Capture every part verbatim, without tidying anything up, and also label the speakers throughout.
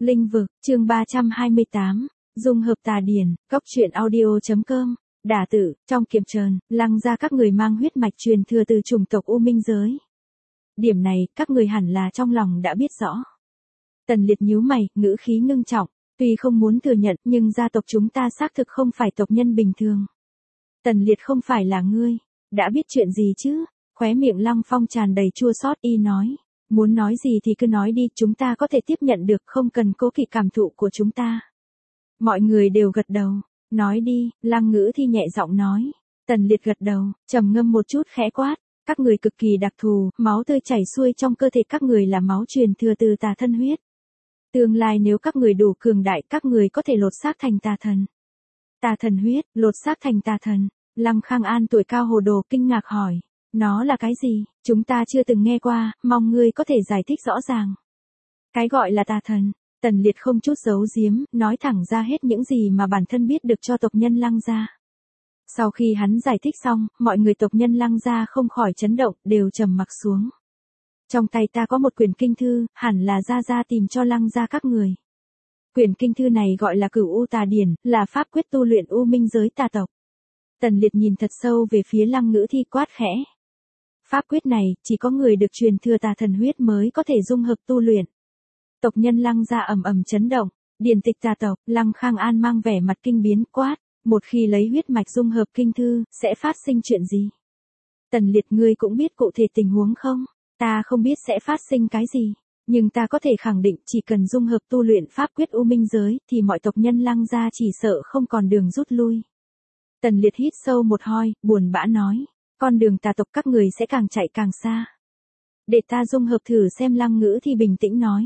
Speaker 1: Linh vực, chương ba trăm hai mươi tám, dung hợp tà điển, cốc truyện audio.com, đả tử, trong kiệm trần, lăng ra các người mang huyết mạch truyền thừa từ chủng tộc U Minh giới. Điểm này, các người hẳn là trong lòng đã biết rõ. Tần Liệt nhíu mày, ngữ khí ngưng trọng, tuy không muốn thừa nhận nhưng gia tộc chúng ta xác thực không phải tộc nhân bình thường. Tần Liệt không phải là ngươi, đã biết chuyện gì chứ? Khóe miệng Lăng Phong tràn đầy chua xót y nói. Muốn nói gì thì cứ nói đi, chúng ta có thể tiếp nhận được, không cần cố kỵ cảm thụ của chúng ta. Mọi người đều gật đầu. Nói đi, Lăng Ngữ Thi nhẹ giọng nói. Tần Liệt gật đầu, trầm ngâm một chút khẽ quát. Các người cực kỳ đặc thù, máu tươi chảy xuôi trong cơ thể các người là máu truyền thừa từ tà thân huyết. Tương lai nếu các người đủ cường đại, các người có thể lột xác thành tà thần. Tà thần huyết, lột xác thành tà thần. Lăng Khang An tuổi cao hồ đồ kinh ngạc hỏi. Nó là cái gì? Chúng ta chưa từng nghe qua, mong ngươi có thể giải thích rõ ràng. Cái gọi là tà thần, Tần Liệt không chút giấu giếm, nói thẳng ra hết những gì mà bản thân biết được cho tộc nhân Lăng gia. Sau khi hắn giải thích xong, mọi người tộc nhân Lăng gia không khỏi chấn động, đều trầm mặc xuống. Trong tay ta có một quyển kinh thư, hẳn là gia gia tìm cho Lăng gia các người. Quyển kinh thư này gọi là Cửu U Tà Điển, là pháp quyết tu luyện U Minh giới tà tộc. Tần Liệt nhìn thật sâu về phía Lăng Ngữ Thi quát khẽ. Pháp quyết này, chỉ có người được truyền thừa tà thần huyết mới có thể dung hợp tu luyện. Tộc nhân Lăng gia ầm ầm chấn động, điển tịch tà tộc, Lăng Khang An mang vẻ mặt kinh biến quát, một khi lấy huyết mạch dung hợp kinh thư, sẽ phát sinh chuyện gì? Tần Liệt ngươi cũng biết cụ thể tình huống không? Ta không biết sẽ phát sinh cái gì, nhưng ta có thể khẳng định chỉ cần dung hợp tu luyện pháp quyết U Minh giới, thì mọi tộc nhân Lăng gia chỉ sợ không còn đường rút lui. Tần Liệt hít sâu một hơi, buồn bã nói. Con đường tà tộc các người sẽ càng chạy càng xa. Để ta dung hợp thử xem. Lăng Ngữ Thi bình tĩnh nói.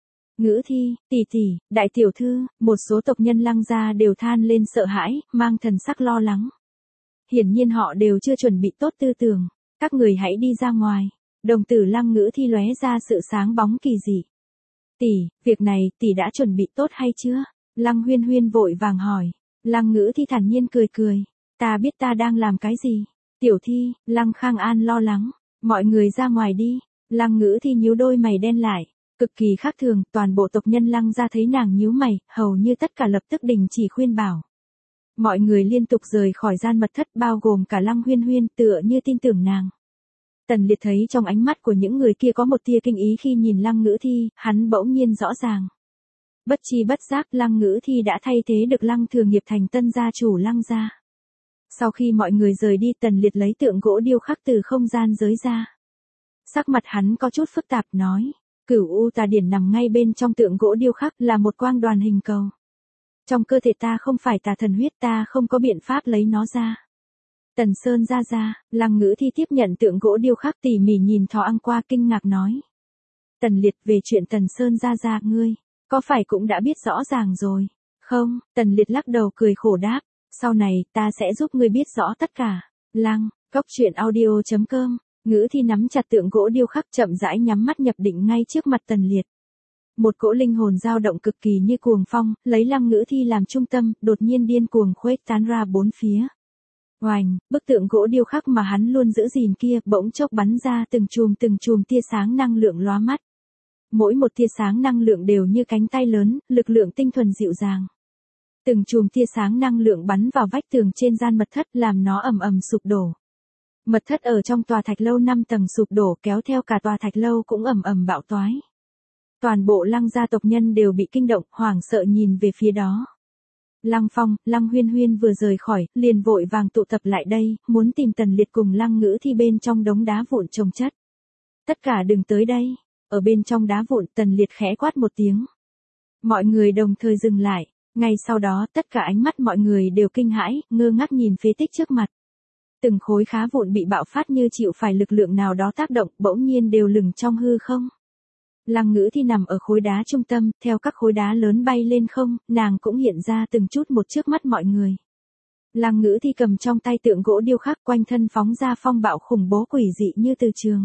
Speaker 1: Ngữ Thi, tỷ tỷ, đại tiểu thư, một số tộc nhân Lăng gia đều than lên sợ hãi, mang thần sắc lo lắng. Hiển nhiên họ đều chưa chuẩn bị tốt tư tưởng. Các người hãy đi ra ngoài. Đồng tử Lăng Ngữ Thi lóe ra sự sáng bóng kỳ dị. Tỷ, việc này tỷ đã chuẩn bị tốt hay chưa? Lăng Huyên Huyên vội vàng hỏi. Lăng Ngữ Thi thản nhiên cười cười. Ta biết ta đang làm cái gì. Tiểu Thi, Lăng Khang An lo lắng. Mọi người ra ngoài đi. Lăng Ngữ Thi nhíu đôi mày đen lại. Cực kỳ khác thường, toàn bộ tộc nhân Lăng gia thấy nàng nhíu mày, hầu như tất cả lập tức đình chỉ khuyên bảo. Mọi người liên tục rời khỏi gian mật thất bao gồm cả Lăng Huyên Huyên tựa như tin tưởng nàng. Tần Liệt thấy trong ánh mắt của những người kia có một tia kinh ý khi nhìn Lăng Ngữ Thi, hắn bỗng nhiên rõ ràng. Bất chi bất giác Lăng Ngữ Thi đã thay thế được Lăng Thừa Nghiệp thành tân gia chủ Lăng gia. Sau khi mọi người rời đi, Tần Liệt lấy tượng gỗ điêu khắc từ không gian giới ra. Sắc mặt hắn có chút phức tạp nói, Cửu U Tà Điển nằm ngay bên trong tượng gỗ điêu khắc là một quang đoàn hình cầu. Trong cơ thể ta không phải tà thần huyết, ta không có biện pháp lấy nó ra. Tần Sơn ra ra, Lăng Ngữ Thi tiếp nhận tượng gỗ điêu khắc tỉ mỉ nhìn thoáng qua kinh ngạc nói. Tần Liệt, về chuyện Tần Sơn ra ra, ngươi, có phải cũng đã biết rõ ràng rồi, không? Tần Liệt lắc đầu cười khổ đáp. Sau này, ta sẽ giúp ngươi biết rõ tất cả. Lăng, cốc truyện audio.com, Ngữ Thi nắm chặt tượng gỗ điêu khắc chậm rãi nhắm mắt nhập định ngay trước mặt Tần Liệt. Một cỗ linh hồn dao động cực kỳ như cuồng phong, lấy Lăng Ngữ Thi làm trung tâm, đột nhiên điên cuồng khuếch tán ra bốn phía. Oành, bức tượng gỗ điêu khắc mà hắn luôn giữ gìn kia bỗng chốc bắn ra từng chùm từng chùm tia sáng năng lượng lóa mắt. Mỗi một tia sáng năng lượng đều như cánh tay lớn, lực lượng tinh thuần dịu dàng. Từng chùm tia sáng năng lượng bắn vào vách tường trên gian mật thất làm nó ầm ầm sụp đổ. Mật thất ở trong tòa thạch lâu năm tầng sụp đổ kéo theo cả tòa thạch lâu cũng ầm ầm bạo toái. Toàn bộ Lăng gia tộc nhân đều bị kinh động, hoảng sợ nhìn về phía đó. Lăng Phong, Lăng Huyên Huyên vừa rời khỏi, liền vội vàng tụ tập lại đây, muốn tìm Tần Liệt cùng Lăng Ngữ Thi bên trong đống đá vụn chồng chất. Tất cả đừng tới đây. Ở bên trong đá vụn, Tần Liệt khẽ quát một tiếng. Mọi người đồng thời dừng lại. Ngay sau đó, tất cả ánh mắt mọi người đều kinh hãi, ngơ ngác nhìn phế tích trước mặt. Từng khối khá vụn bị bạo phát như chịu phải lực lượng nào đó tác động, bỗng nhiên đều lửng trong hư không. Lăng Ngữ Thi nằm ở khối đá trung tâm, theo các khối đá lớn bay lên không, nàng cũng hiện ra từng chút một trước mắt mọi người. Lăng Ngữ Thi cầm trong tay tượng gỗ điêu khắc, quanh thân phóng ra phong bạo khủng bố quỷ dị như từ trường.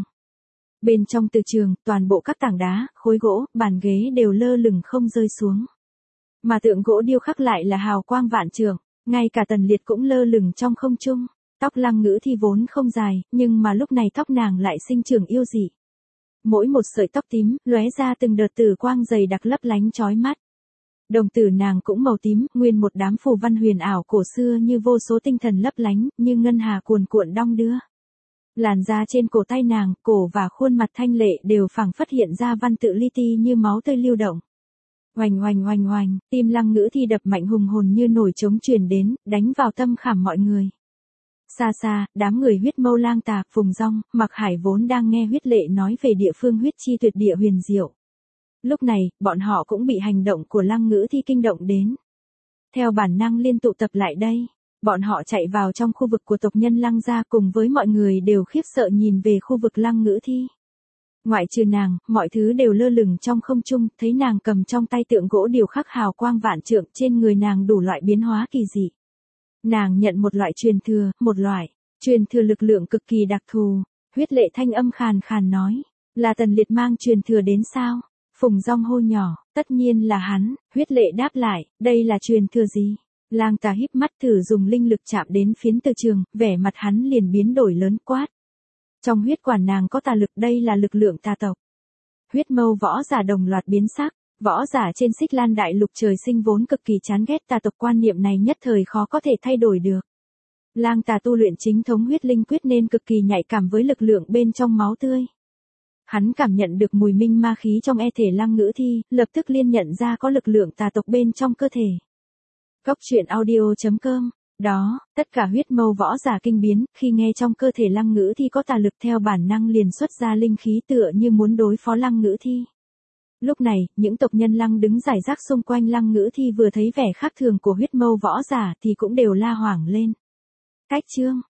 Speaker 1: Bên trong từ trường, toàn bộ các tảng đá, khối gỗ, bàn ghế đều lơ lửng không rơi xuống. Mà tượng gỗ điêu khắc lại là hào quang vạn trượng, ngay cả Tần Liệt cũng lơ lửng trong không trung. Tóc Lăng Ngữ Thi vốn không dài, nhưng mà lúc này tóc nàng lại sinh trưởng yêu dị. mỗi một sợi tóc tím, lóe ra từng đợt tử quang dày đặc lấp lánh chói mắt. Đồng tử nàng cũng màu tím, nguyên một đám phù văn huyền ảo cổ xưa như vô số tinh thần lấp lánh, như ngân hà cuồn cuộn đong đưa. Làn da trên cổ tay nàng, cổ và khuôn mặt thanh lệ đều phảng phất hiện ra văn tự li ti như máu tươi lưu động. Oành oành oành oành, tim Lăng Ngữ Thi đập mạnh hùng hồn như nổi trống truyền đến, đánh vào tâm khảm mọi người. Xa xa, đám người huyết mâu lang tà, Phùng Dong, Mặc Hải vốn đang nghe huyết lệ nói về địa phương huyết chi tuyệt địa huyền diệu. Lúc này, bọn họ cũng bị hành động của Lăng Ngữ Thi kinh động đến. Theo bản năng liên tụ tập lại đây, bọn họ chạy vào trong khu vực của tộc nhân Lăng gia cùng với mọi người đều khiếp sợ nhìn về khu vực Lăng Ngữ Thi. Ngoại trừ nàng, mọi thứ đều lơ lửng trong không trung, thấy nàng cầm trong tay tượng gỗ điêu khắc hào quang vạn trượng, trên người nàng đủ loại biến hóa kỳ dị. Nàng nhận một loại truyền thừa, một loại truyền thừa lực lượng cực kỳ đặc thù. Huyết lệ thanh âm khàn khàn nói, là Tần Liệt mang truyền thừa đến sao? Phùng Dong hô nhỏ, tất nhiên là hắn. Huyết lệ đáp lại, đây là truyền thừa gì? Lang tà híp mắt thử dùng linh lực chạm đến phiến từ trường, vẻ mặt hắn liền biến đổi lớn quát. Trong huyết quản nàng có tà lực, đây là lực lượng tà tộc. Huyết mâu võ giả đồng loạt biến sắc, võ giả trên Xích Lan đại lục trời sinh vốn cực kỳ chán ghét tà tộc, quan niệm này nhất thời khó có thể thay đổi được. Lang tà tu luyện chính thống huyết linh quyết nên cực kỳ nhạy cảm với lực lượng bên trong máu tươi. Hắn cảm nhận được mùi minh ma khí trong e thể Lăng Ngữ Thi, lập tức liên nhận ra có lực lượng tà tộc bên trong cơ thể. Góc truyện audio chấm com. Đó, tất cả huyết mâu võ giả kinh biến, khi nghe trong cơ thể Lăng Ngữ Thi có tà lực theo bản năng liền xuất ra linh khí tựa như muốn đối phó Lăng Ngữ Thi. Lúc này, những tộc nhân Lăng đứng rải rác xung quanh Lăng Ngữ Thi vừa thấy vẻ khác thường của huyết mâu võ giả thì cũng đều la hoảng lên. Cách chương